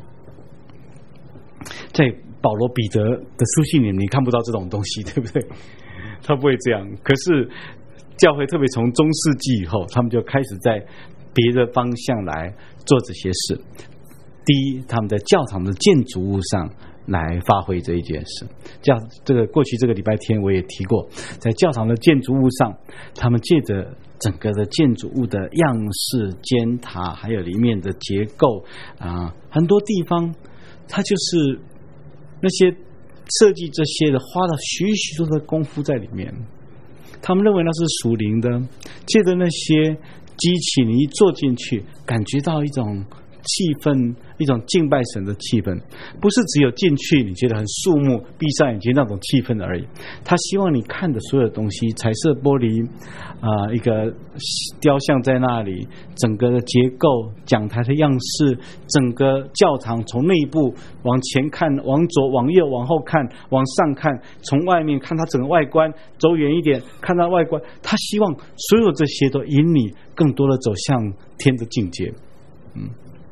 在保罗彼得的书信里，你看不到这种东西，对不对？他不会这样。可是教会特别从中世纪以后，他们就开始在别的方向来做这些事。第一，他们在教堂的建筑物上来发挥这一件事。教这个过去这个礼拜天我也提过，在教堂的建筑物上，他们借着整个的建筑物的样式、尖塔，还有里面的结构啊、呃，很多地方，它就是那些设计这些的，花了许许多多的功夫在里面。他们认为那是属灵的，借着那些机器，你一坐进去，感觉到一种气氛，一种敬拜神的气氛，不是只有进去你觉得很肃穆，闭上眼睛那种气氛而已。他希望你看的所有东西，彩色玻璃啊、呃，一个雕像在那里，整个的结构，讲台的样式，整个教堂从内部往前看，往左往右往后看，往上看，从外面看它整个外观，走远一点看它外观。他希望所有这些都引你更多的走向天的境界。嗯。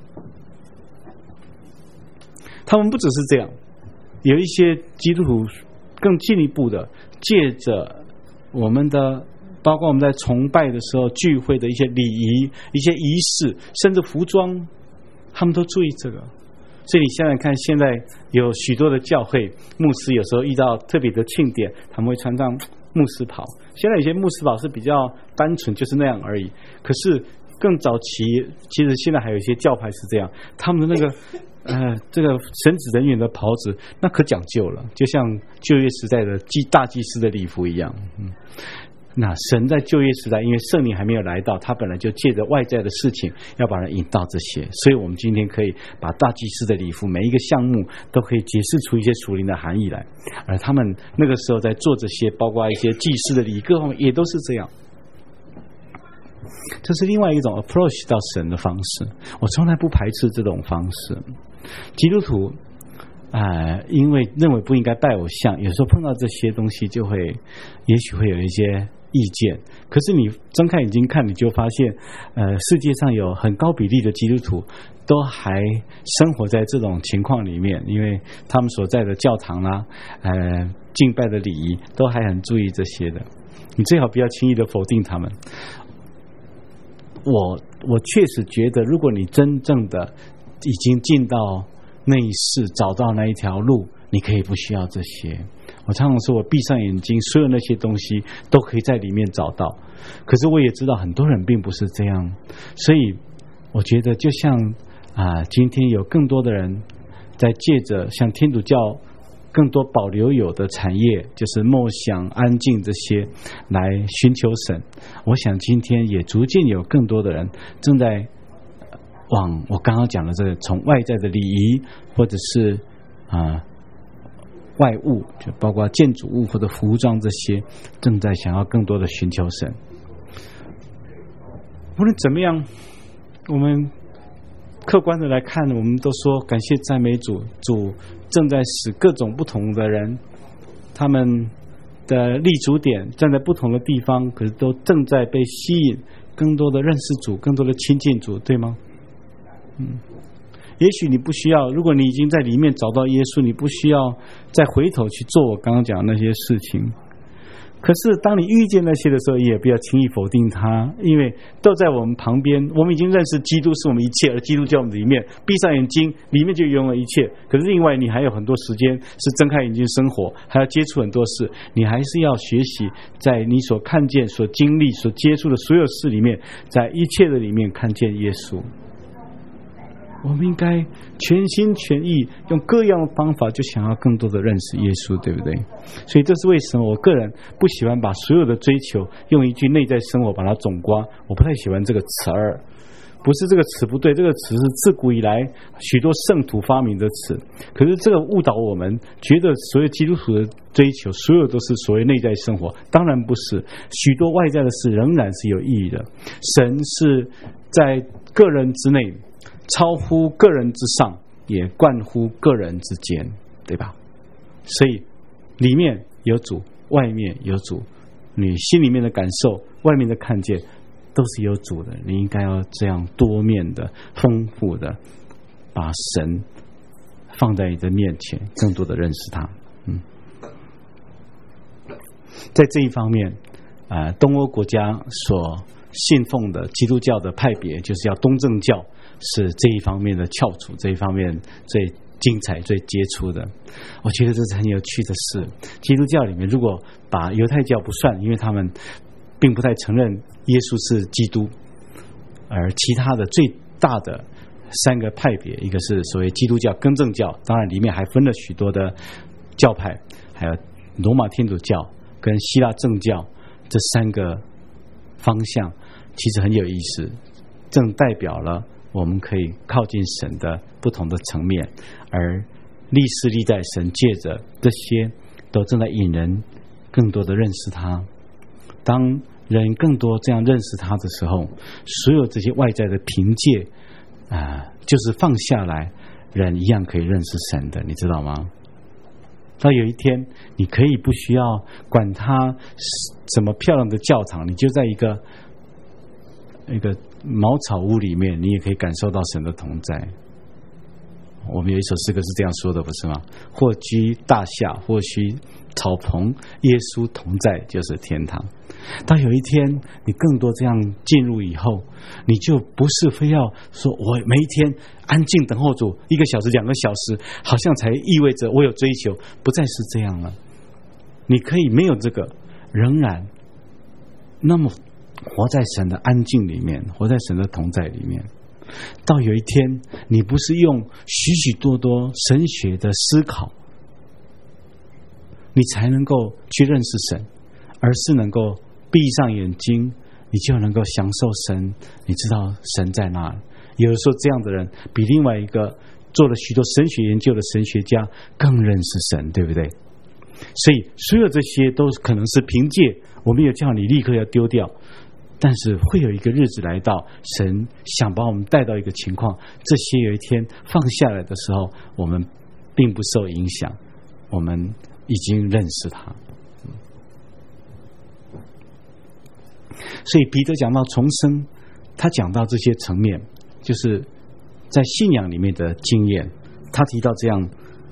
他们不只是这样，有一些基督徒更进一步的，借着我们的，包括我们在崇拜的时候聚会的一些礼仪、一些仪式，甚至服装，他们都注意这个。所以你现在看，现在有许多的教会牧师有时候遇到特别的庆典，他们会穿上牧师袍。现在有些牧师袍是比较单纯，就是那样而已。可是更早期，其实现在还有一些教派是这样，他们的那个呃，这个神职人员的袍子那可讲究了，就像旧约时代的祭大祭司的礼服一样。嗯，那神在旧约时代，因为圣灵还没有来到，他本来就借着外在的事情要把人引到这些，所以我们今天可以把大祭司的礼服每一个项目都可以解释出一些属灵的含义来。而他们那个时候在做这些，包括一些祭司的礼，各方面也都是这样。这是另外一种 approach 到神的方式，我从来不排斥这种方式。基督徒呃，因为认为不应该拜偶像，有时候碰到这些东西就会也许会有一些意见。可是你睁开眼睛看，你就发现，呃，世界上有很高比例的基督徒都还生活在这种情况里面，因为他们所在的教堂啦、啊，呃，敬拜的礼仪都还很注意这些的。你最好不要轻易的否定他们。我我确实觉得，如果你真正的已经进到内室，找到那一条路，你可以不需要这些。我常常说，我闭上眼睛，所有那些东西都可以在里面找到。可是我也知道很多人并不是这样，所以我觉得就像啊、呃，今天有更多的人在借着像天主教更多保留有的产业，就是默想、安静这些来寻求神。我想今天也逐渐有更多的人正在往我刚刚讲的这个从外在的礼仪，或者是啊、呃、外物，就包括建筑物或者服装这些，正在想要更多的寻求神。无论怎么样，我们客观的来看，我们都说感谢赞美主，主正在使各种不同的人，他们的立足点站在不同的地方，可是都正在被吸引，更多的认识主，更多的亲近主，对吗？嗯，也许你不需要，如果你已经在里面找到耶稣，你不需要再回头去做我刚刚讲的那些事情。可是当你遇见那些的时候，也不要轻易否定它，因为都在我们旁边。我们已经认识基督是我们一切，而基督在我们里面。闭上眼睛，里面就拥有一切。可是另外，你还有很多时间是睁开眼睛生活，还要接触很多事。你还是要学习，在你所看见、所经历、所接触的所有事里面，在一切的里面看见耶稣。我们应该全心全意用各样的方法，就想要更多的认识耶稣，对不对？所以这是为什么我个人不喜欢把所有的追求用一句内在生活把它总括。我不太喜欢这个词儿，不是这个词不对，这个词是自古以来许多圣徒发明的词。可是这个误导我们，觉得所有基督徒的追求所有都是所谓内在生活，当然不是。许多外在的事仍然是有意义的。神是在个人之内，超乎个人之上，也贯乎个人之间，对吧？所以里面有主，外面有主，你心里面的感受，外面的看见，都是有主的。你应该要这样多面的、丰富的，把神放在你的面前，更多的认识他。嗯，在这一方面，呃，东欧国家所信奉的基督教的派别，就是要东正教，是这一方面的翘楚，这一方面最精彩、最杰出的。我觉得这是很有趣的事。基督教里面，如果把犹太教不算，因为他们并不太承认耶稣是基督，而其他的最大的三个派别，一个是所谓基督教更正教，当然里面还分了许多的教派，还有罗马天主教跟希腊正教，这三个方向其实很有意思，正代表了我们可以靠近神的不同的层面，而历世历代神借着这些都正在引人更多的认识他。当人更多这样认识他的时候，所有这些外在的凭借啊、呃，就是放下来，人一样可以认识神的，你知道吗？到有一天，你可以不需要管它什么漂亮的教堂，你就在一个一个茅草屋里面，你也可以感受到神的同在。我们有一首诗歌是这样说的，不是吗？或居大厦，或居草棚，耶稣同在就是天堂。到有一天你更多这样进入以后，你就不是非要说我每一天安静等候主一个小时两个小时，好像才意味着我有追求，不再是这样了。你可以没有这个，仍然那么活在神的安静里面，活在神的同在里面。到有一天你不是用许许多多神学的思考你才能够去认识神，而是能够闭上眼睛，你就能够享受神，你知道神在那里。有的时候这样的人比另外一个做了许多神学研究的神学家更认识神，对不对？所以所有这些都可能是凭借，我没有叫你立刻要丢掉，但是会有一个日子来到，神想把我们带到一个情况，这些有一天放下来的时候，我们并不受影响，我们已经认识他。 所以彼得讲到重生，他讲到这些层面，就是在信仰里面的经验，他提到这样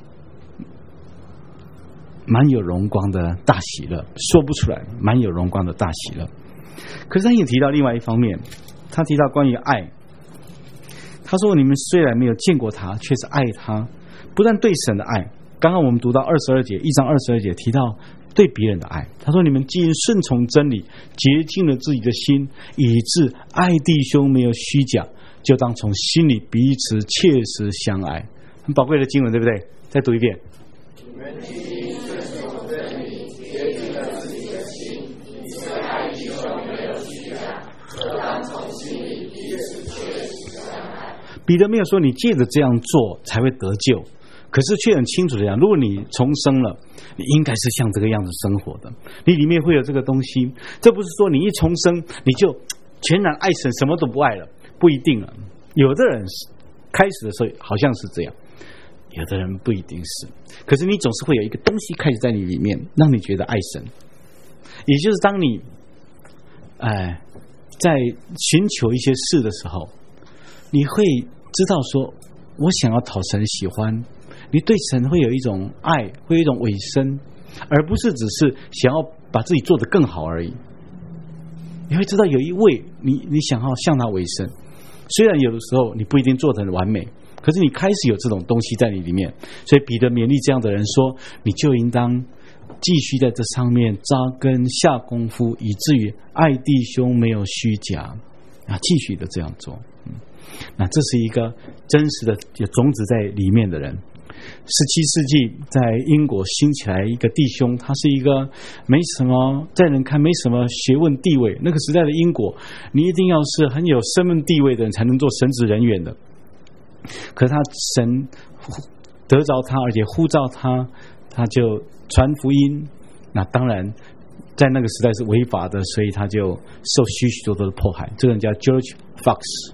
蛮有荣光的大喜乐，说不出来，蛮有荣光的大喜乐。可是他也提到另外一方面，他提到关于爱，他说你们虽然没有见过他，却是爱他，不但对神的爱，刚刚我们读到二十二节，一章二十二节提到对别人的爱，他说你们既因顺从真理，洁净了自己的心，以致爱弟兄没有虚假，就当从心里彼此切实相爱。很宝贵的经文，对不对？再读一遍。你们既因顺从真理，洁净了自己的心，以致爱弟兄没有虚假，就当从心里彼此切实相爱。彼得没有说你借着这样做才会得救，可是却很清楚的讲，如果你重生了，你应该是像这个样子生活的，你里面会有这个东西。这不是说你一重生你就全然爱神，什么都不爱了，不一定了。有的人开始的时候好像是这样，有的人不一定是。可是你总是会有一个东西开始在你里面，让你觉得爱神。也就是当你哎在寻求一些事的时候，你会知道说，我想要讨神喜欢。你对神会有一种爱，会有一种委身，而不是只是想要把自己做得更好而已。你会知道有一位你你想要向他委身，虽然有的时候你不一定做得很完美，可是你开始有这种东西在你里面。所以彼得勉励这样的人说，你就应当继续在这上面扎根下功夫，以至于爱弟兄没有虚假啊，继续的这样做。嗯，那这是一个真实的有种子在里面的人。十七世纪在英国兴起来一个弟兄，他是一个没什么在人看没什么学问地位，那个时代的英国你一定要是很有身份地位的人才能做神职人员的。可是他神得着他，而且呼召他，他就传福音。那当然在那个时代是违法的，所以他就受许许多多的迫害。这个人叫 George Fox。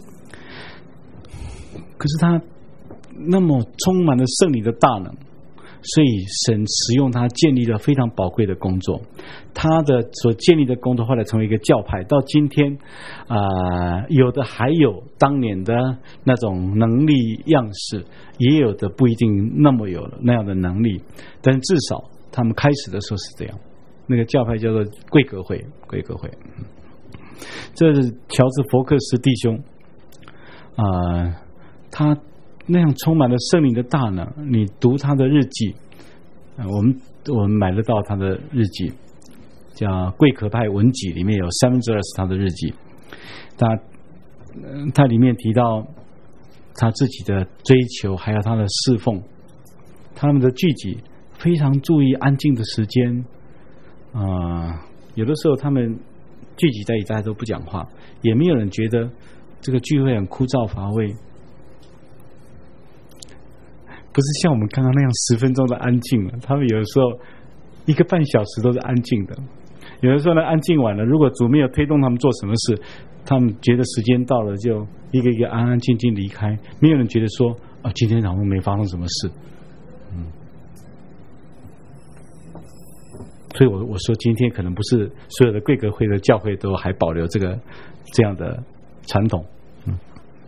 可是他那么充满了圣灵的大能，所以神使用他建立了非常宝贵的工作。他的所建立的工作后来成为一个教派，到今天啊、呃，有的还有当年的那种能力样式，也有的不一定那么有那样的能力，但至少他们开始的时候是这样。那个教派叫做贵格会，贵格会。这是乔治·佛克斯弟兄啊、呃，他那样充满了圣灵的大能。你读他的日记，呃、我们我们买得到他的日记，叫《贵可派文集》，里面有三分之二是他的日记。他、呃、他里面提到他自己的追求，还有他的侍奉。他们的聚集非常注意安静的时间啊、呃，有的时候他们聚集在一起，大家都不讲话，也没有人觉得这个聚会很枯燥乏味。不是像我们刚刚那样十分钟的安静了，他们有的时候一个半小时都是安静的。有的时候呢，安静完了，如果主没有推动他们做什么事，他们觉得时间到了，就一个一个安安静静离开，没有人觉得说啊，今天好像没发生什么事。嗯，所以我我说今天可能不是所有的贵格会的教会都还保留这个这样的传统。嗯，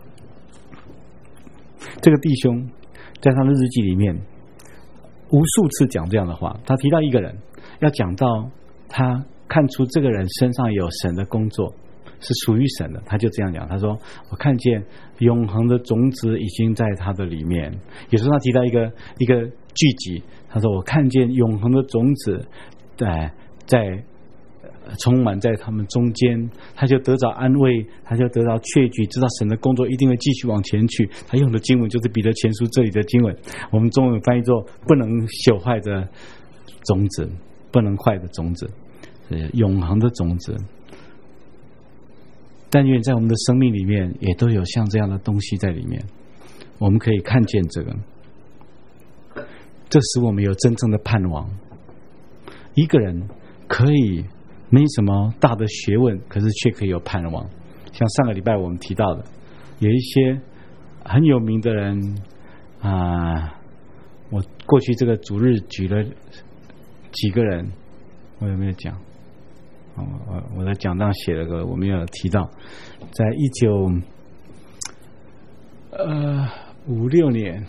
这个弟兄在他的日记里面无数次讲这样的话。他提到一个人，要讲到他看出这个人身上有神的工作，是属于神的，他就这样讲。他说我看见永恒的种子已经在他的里面。有时候他提到一个一个聚集，他说我看见永恒的种子在在充满在他们中间，他就得着安慰，他就得着确据，知道神的工作一定会继续往前去。他用的经文就是彼得前书这里的经文，我们中文翻译作不能朽坏的种子，不能坏的种子，永恒的种子。但愿在我们的生命里面也都有像这样的东西在里面，我们可以看见这个，这使我们有真正的盼望。一个人可以没什么大的学问，可是却可以有盼望。像上个礼拜我们提到的，有一些很有名的人啊、呃，我过去这个主日举了几个人，我有没有讲？ 我我在讲章写了个，我没有提到，在一九呃五六年，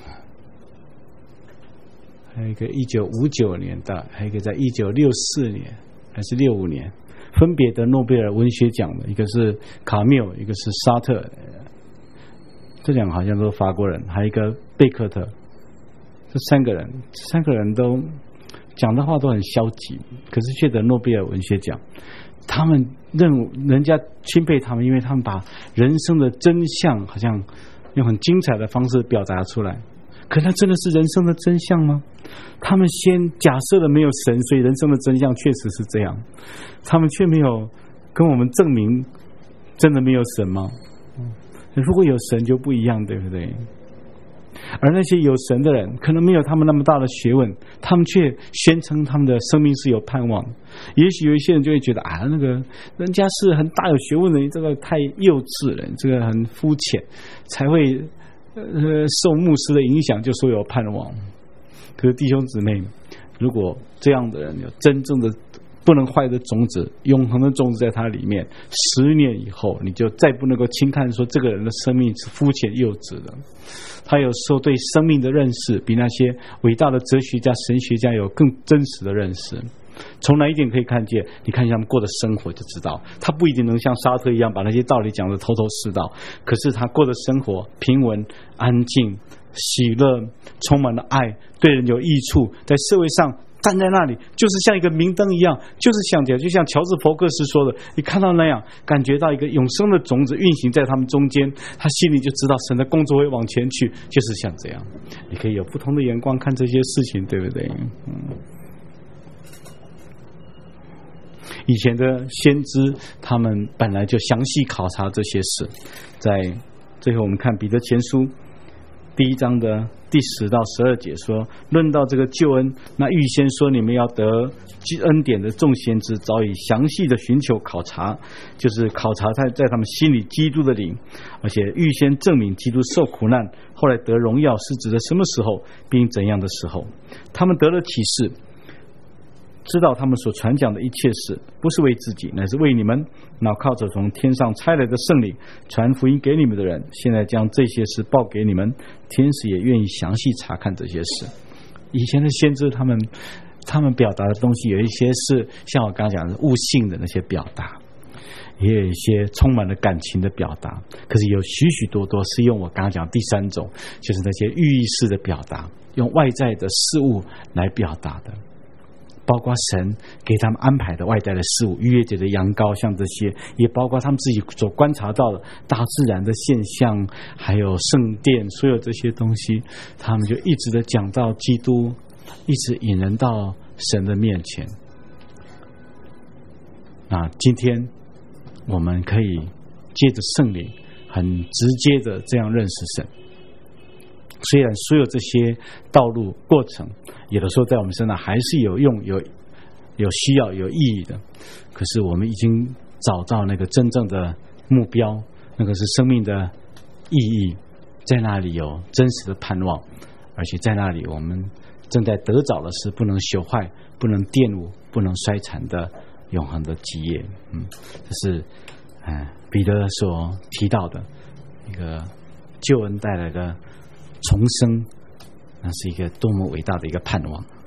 还有一个一九五九年的，还有一个在一九六四年还是六五年，分别得诺贝尔文学奖的，一个是卡缪，一个是沙特，这两个好像都是法国人，还有一个贝克特，这三个人，这三个人都讲的话都很消极，可是却得诺贝尔文学奖。他们认人家钦佩他们，因为他们把人生的真相好像用很精彩的方式表达出来。可那真的是人生的真相吗？他们先假设了没有神，所以人生的真相确实是这样，他们却没有跟我们证明真的没有神吗？如果有神就不一样，对不对？而那些有神的人可能没有他们那么大的学问，他们却宣称他们的生命是有盼望。也许有一些人就会觉得啊，那个人家是很大有学问的，你这个太幼稚了，这个很肤浅，才会呃受牧师的影响就说有盼望。可是弟兄姊妹，如果这样的人有真正的不能坏的种子，永恒的种子在他里面，十年以后你就再不能够轻看说这个人的生命是肤浅幼稚的。他有时候对生命的认识比那些伟大的哲学家神学家有更真实的认识。从哪一点可以看见？你看一下他们过的生活就知道，他不一定能像沙特一样把那些道理讲得头头是道，可是他过的生活平稳安静喜乐，充满了爱，对人有益处，在社会上站在那里就是像一个明灯一样，就是像就像乔治福克斯说的，你看到那样感觉到一个永生的种子运行在他们中间，他心里就知道神的工作会往前去，就是像这样。你可以有不同的眼光看这些事情，对不对？嗯，以前的先知他们本来就详细考察这些事。在最后我们看彼得前书第一章的第十到十二节说，论到这个救恩，那预先说你们要得恩典的众先知早已详细的寻求考察，就是考察在在他们心里基督的灵，而且预先证明基督受苦难后来得荣耀是指的什么时候并怎样的时候。他们得了启示，知道他们所传讲的一切事不是为自己，乃是为你们，那靠着从天上差来的圣灵传福音给你们的人，现在将这些事报给你们，天使也愿意详细查看这些事。以前的先知他们他们表达的东西有一些是像我刚刚讲的悟性的那些表达，也有一些充满了感情的表达，可是有许许多多是用我刚刚讲第三种，就是那些寓意式的表达，用外在的事物来表达的，包括神给他们安排的外在的事物，逾越节的羊羔，像这些，也包括他们自己所观察到的大自然的现象，还有圣殿，所有这些东西，他们就一直的讲到基督，一直引人到神的面前。那今天我们可以借着圣灵很直接的这样认识神，虽然所有这些道路过程有的时候在我们身上还是有用有有需要有意义的，可是我们已经找到那个真正的目标，那个是生命的意义，在那里有真实的盼望，而且在那里我们正在得着的是不能朽坏不能玷污不能衰残的永恒的基业。嗯，这是嗯彼得所提到的一个救恩带来的重生，那是一个多么伟大的一个盼望。